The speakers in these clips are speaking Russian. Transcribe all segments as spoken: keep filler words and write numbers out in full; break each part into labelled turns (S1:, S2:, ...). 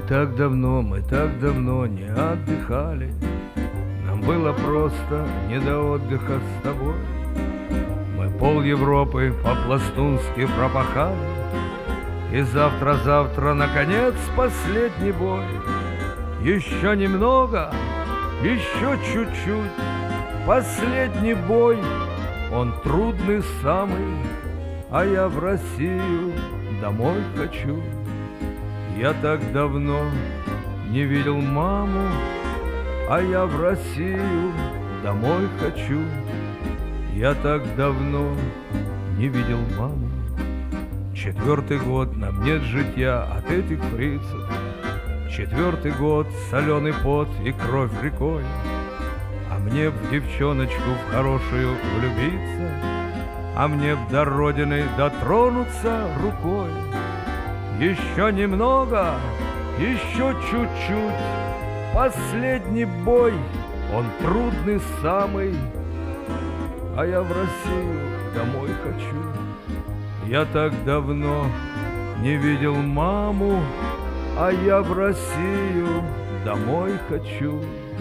S1: так давно, мы так давно не отдыхали. Нам было просто не до отдыха с тобой. Мы пол Европы по-пластунски пропахали, и завтра-завтра, наконец, последний бой. Еще немного, еще чуть-чуть, последний бой. Он трудный самый, а я в Россию домой хочу. Я так давно не видел маму, а я в Россию домой хочу. Я так давно не видел маму. Четвертый год нам нет житья от этих фрицев. Четвертый год соленый пот и кровь рекой. А мне в девчоночку в хорошую влюбиться, а мне б до родины дотронуться рукой. Еще немного, еще чуть-чуть, последний бой. Он трудный самый, а я в Россию домой хочу. Я так давно не видел маму, а я в Россию домой хочу.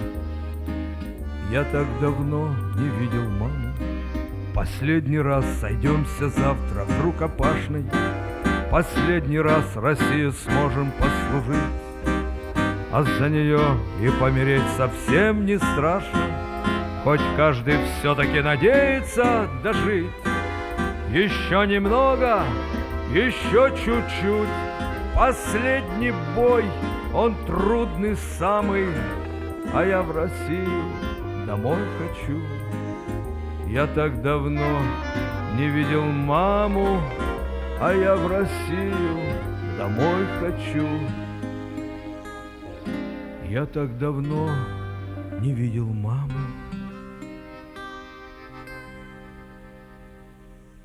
S1: Я так давно не видел маму. Последний раз сойдемся завтра в рукопашной. Последний раз Россию сможем послужить, а за нее и помереть совсем не страшно, хоть каждый все-таки надеется дожить. Еще немного, еще чуть-чуть, последний бой. Он трудный самый, а я в Россию домой хочу. Я так давно не видел маму, а я в Россию домой хочу. Я так давно не видел маму.